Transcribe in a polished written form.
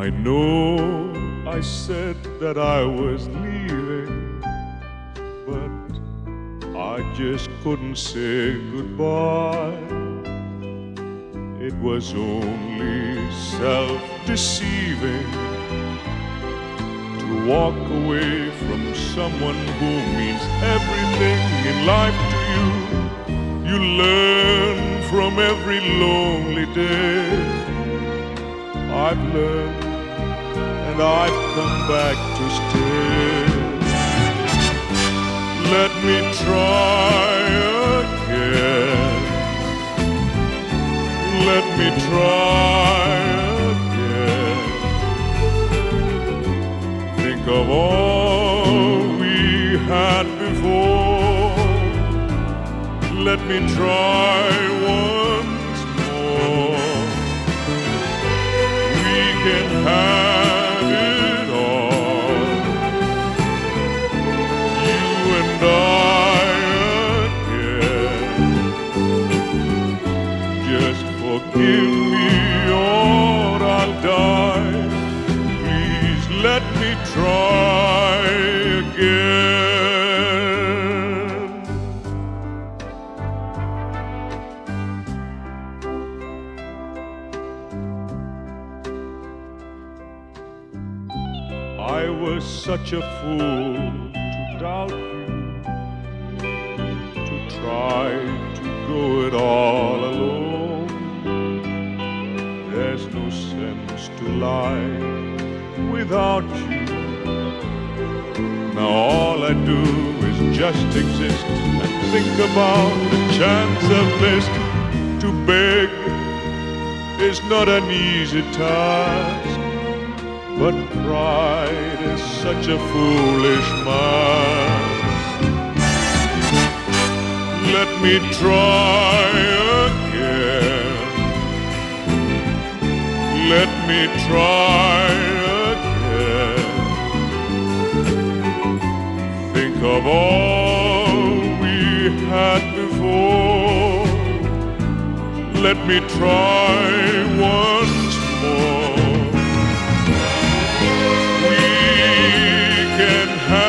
I know I said that I was leaving, but I just couldn't say goodbye. It was only self-deceiving to walk away from someone who means everything in life to you. You learn from every lonely day. I've learned and I've come back to stay. Let me try again. Let me try again. Think of all we had before. Let me try once more. We can have it all, you and I again. Just forgive me or I'll die. Please let me try again. I was such a fool to doubt you, to try to go it all alone. There's no sense to lie without you. Now all I do is just exist and think about the chance I've missed. To beg is not an easy task, but pride is such a foolish mask. Let me try again. Let me try again. Think of all we had before. Let me try once more. We can have